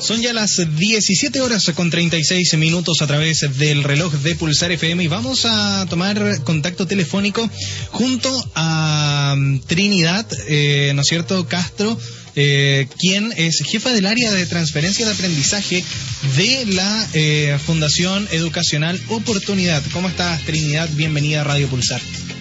Son ya las 17 horas con 36 minutos a través del reloj de Pulsar FM y vamos a tomar contacto telefónico junto a Trinidad, ¿no es cierto?, Castro, quien es jefa del área de transferencia de aprendizaje de la Fundación Educacional Oportunidad. ¿Cómo estás, Trinidad? Bienvenida a Radio Pulsar.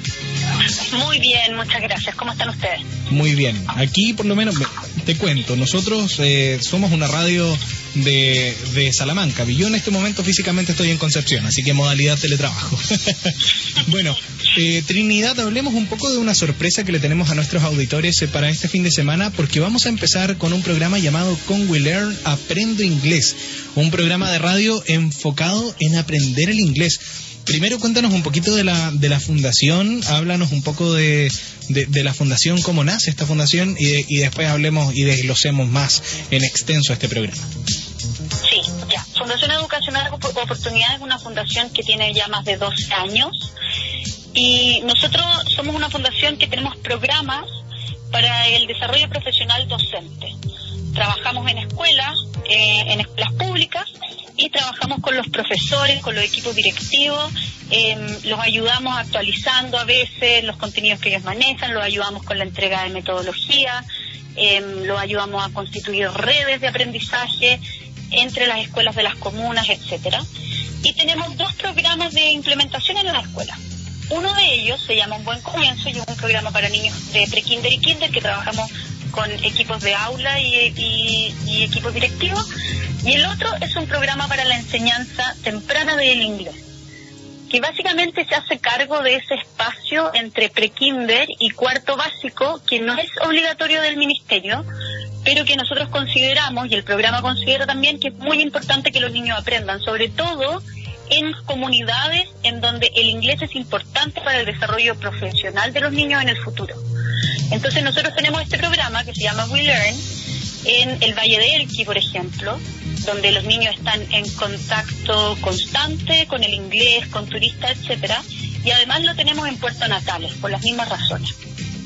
Muy bien, muchas gracias. ¿Cómo están ustedes? Muy bien. Aquí, por lo menos, te cuento, nosotros somos una radio de Salamanca. Yo en este momento físicamente estoy en Concepción, así que modalidad teletrabajo. Bueno, Trinidad, hablemos un poco de una sorpresa que le tenemos a nuestros auditores para este fin de semana, porque vamos a empezar con un programa llamado Con We Learn Aprendo Inglés, un programa de radio enfocado en aprender el inglés. Primero cuéntanos un poquito de la fundación, háblanos un poco de la fundación, cómo nace esta fundación y después hablemos y desglosemos más en extenso este programa. Sí, ya. Fundación Educacional Oportunidad es una fundación que tiene ya más de 12 años y nosotros somos una fundación que tenemos programas para el desarrollo profesional docente. Trabajamos en escuelas públicas y trabajamos con los profesores, con los equipos directivos, los ayudamos actualizando a veces los contenidos que ellos manejan, los ayudamos con la entrega de metodología, los ayudamos a constituir redes de aprendizaje entre las escuelas de las comunas, etcétera. Y tenemos 2 programas de implementación en la escuela. Uno de ellos se llama Un Buen Comienzo y es un programa para niños de pre-kinder y kinder que trabajamos con equipos de aula y equipos directivos, y el otro es un programa para la enseñanza temprana del inglés, que básicamente se hace cargo de ese espacio entre pre-kinder y cuarto básico, que no es obligatorio del ministerio, pero que nosotros consideramos, y el programa considera también, que es muy importante que los niños aprendan, sobre todo en comunidades en donde el inglés es importante para el desarrollo profesional de los niños en el futuro. Entonces nosotros tenemos este programa que se llama We Learn en el Valle de Elqui, por ejemplo, donde los niños están en contacto constante con el inglés, con turistas, etcétera, y además lo tenemos en Puerto Natales, por las mismas razones.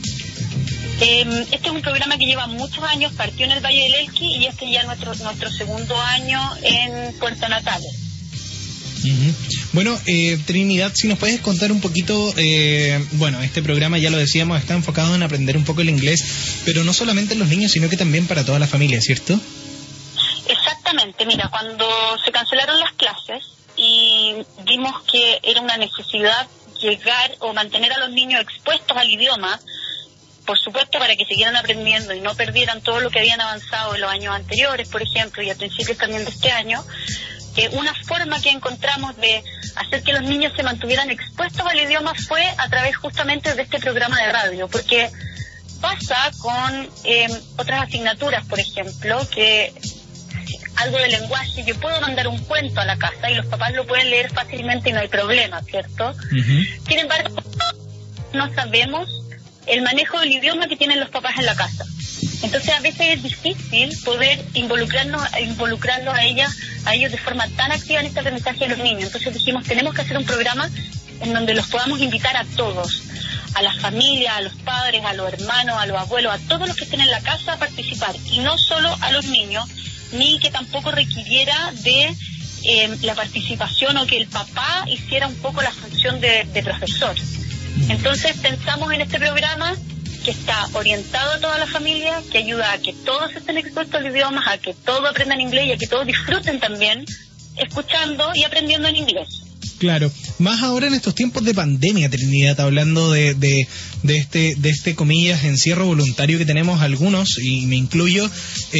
Este es un programa que lleva muchos años, partió en el Valle del Elqui y este ya es nuestro segundo año en Puerto Natales. Uh-huh. Bueno, Trinidad, si nos puedes contar un poquito, bueno, este programa, ya lo decíamos, está enfocado en aprender un poco el inglés, pero no solamente en los niños, sino que también para toda la familia, ¿cierto? Exactamente, mira, cuando se cancelaron las clases y vimos que era una necesidad llegar o mantener a los niños expuestos al idioma, por supuesto para que siguieran aprendiendo y no perdieran todo lo que habían avanzado en los años anteriores, por ejemplo, y a principios también de este año, una forma que encontramos de hacer que los niños se mantuvieran expuestos al idioma fue a través justamente de este programa de radio, porque pasa con otras asignaturas, por ejemplo, que algo de lenguaje, yo puedo mandar un cuento a la casa y los papás lo pueden leer fácilmente y no hay problema, ¿cierto? Uh-huh. Sin embargo, no sabemos el manejo del idioma que tienen los papás en la casa. Entonces a veces es difícil poder involucrarlos a ellos de forma tan activa en este aprendizaje de los niños. Entonces dijimos, tenemos que hacer un programa en donde los podamos invitar a todos, a las familias, a los padres, a los hermanos, a los abuelos, a todos los que estén en la casa a participar, y no solo a los niños, ni que tampoco requiriera de la participación o que el papá hiciera un poco la función de profesor. Entonces pensamos en este programa que está orientado a toda la familia, que ayuda a que todos estén expuestos al idioma, a que todos aprendan inglés y a que todos disfruten también escuchando y aprendiendo en inglés. Claro, más ahora en estos tiempos de pandemia, Trinidad, hablando de este comillas encierro voluntario que tenemos algunos, y me incluyo,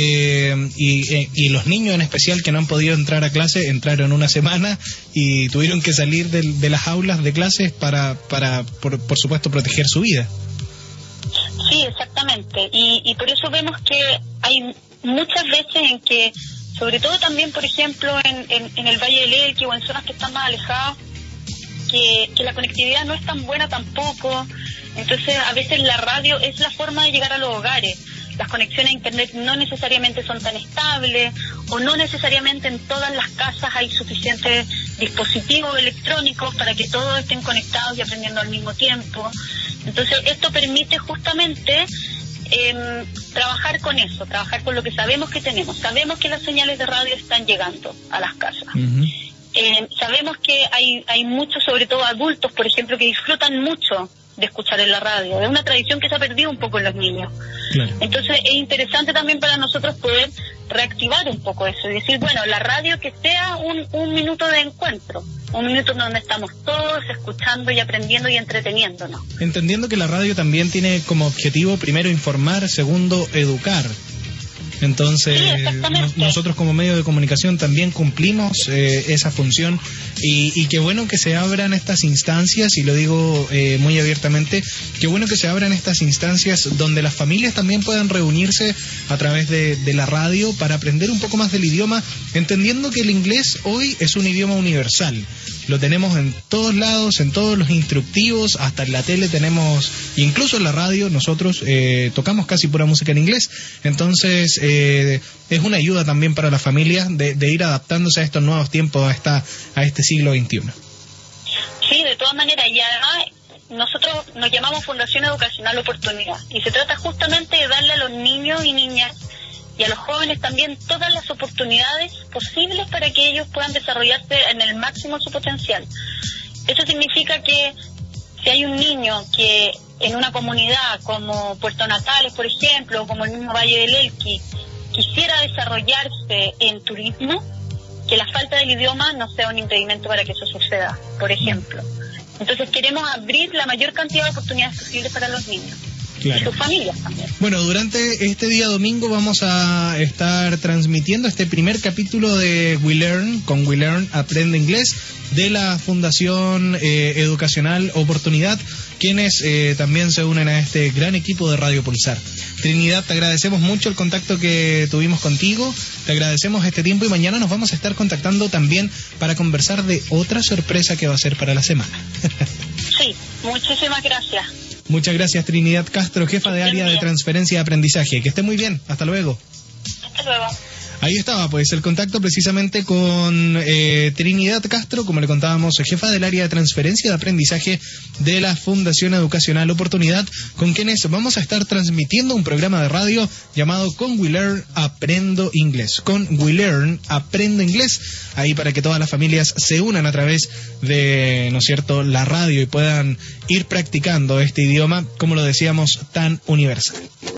y los niños en especial que no han podido entrar a clase, entraron una semana y tuvieron que salir de las aulas de clases para por supuesto proteger su vida. Sí, exactamente, y por eso vemos que hay muchas veces en que, sobre todo también, por ejemplo, en el Valle del Elqui o en zonas que están más alejadas, que la conectividad no es tan buena tampoco. Entonces, a veces la radio es la forma de llegar a los hogares. Las conexiones a Internet no necesariamente son tan estables, o no necesariamente en todas las casas hay suficientes dispositivos electrónicos para que todos estén conectados y aprendiendo al mismo tiempo. Entonces, esto permite justamente trabajar con eso, trabajar con lo que sabemos que tenemos. Sabemos que las señales de radio están llegando a las casas. Sabemos que hay muchos, sobre todo adultos, por ejemplo, que disfrutan mucho de escuchar en la radio. Es una tradición que se ha perdido un poco en los niños. Claro. Entonces es interesante también para nosotros poder reactivar un poco eso y decir, bueno, la radio que sea un minuto de encuentro, un minuto donde estamos todos escuchando y aprendiendo y entreteniéndonos. Entendiendo que la radio también tiene como objetivo, primero, informar, segundo, educar. Entonces, sí, nosotros como medio de comunicación también cumplimos esa función y qué bueno que se abran estas instancias, y lo digo muy abiertamente, qué bueno que se abran estas instancias donde las familias también puedan reunirse a través de la radio para aprender un poco más del idioma, entendiendo que el inglés hoy es un idioma universal. Lo tenemos en todos lados, en todos los instructivos, hasta en la tele tenemos, incluso en la radio, nosotros tocamos casi pura música en inglés. Entonces, es una ayuda también para las familias de ir adaptándose a estos nuevos tiempos, a este siglo XXI. Sí, de todas maneras, y además nosotros nos llamamos Fundación Educacional Oportunidad, y se trata justamente de darle a los niños y niñas y a los jóvenes también todas las oportunidades posibles para que ellos puedan desarrollarse en el máximo de su potencial. Eso significa que si hay un niño que en una comunidad como Puerto Natales, por ejemplo, o como el mismo Valle del Elqui, quisiera desarrollarse en turismo, que la falta del idioma no sea un impedimento para que eso suceda, por ejemplo. Entonces queremos abrir la mayor cantidad de oportunidades posibles para los niños. Claro. Y sus familias también. Bueno, durante este día domingo vamos a estar transmitiendo este primer capítulo de We Learn, con We Learn Aprende Inglés, de la Fundación Educacional Oportunidad, quienes también se unen a este gran equipo de Radio Pulsar. Trinidad, te agradecemos mucho el contacto que tuvimos contigo, te agradecemos este tiempo, y mañana nos vamos a estar contactando también para conversar de otra sorpresa que va a ser para la semana. Sí, muchísimas gracias. Muchas gracias, Trinidad Castro, jefa de área de transferencia y aprendizaje. Que esté muy bien. Hasta luego. Hasta luego. Ahí estaba, pues, el contacto precisamente con Trinidad Castro, como le contábamos, jefa del área de transferencia de aprendizaje de la Fundación Educacional Oportunidad, con quienes vamos a estar transmitiendo un programa de radio llamado Con We Learn Aprendo Inglés. Con We Learn Aprendo Inglés, ahí para que todas las familias se unan a través de, ¿no es cierto?, la radio y puedan ir practicando este idioma, como lo decíamos, tan universal.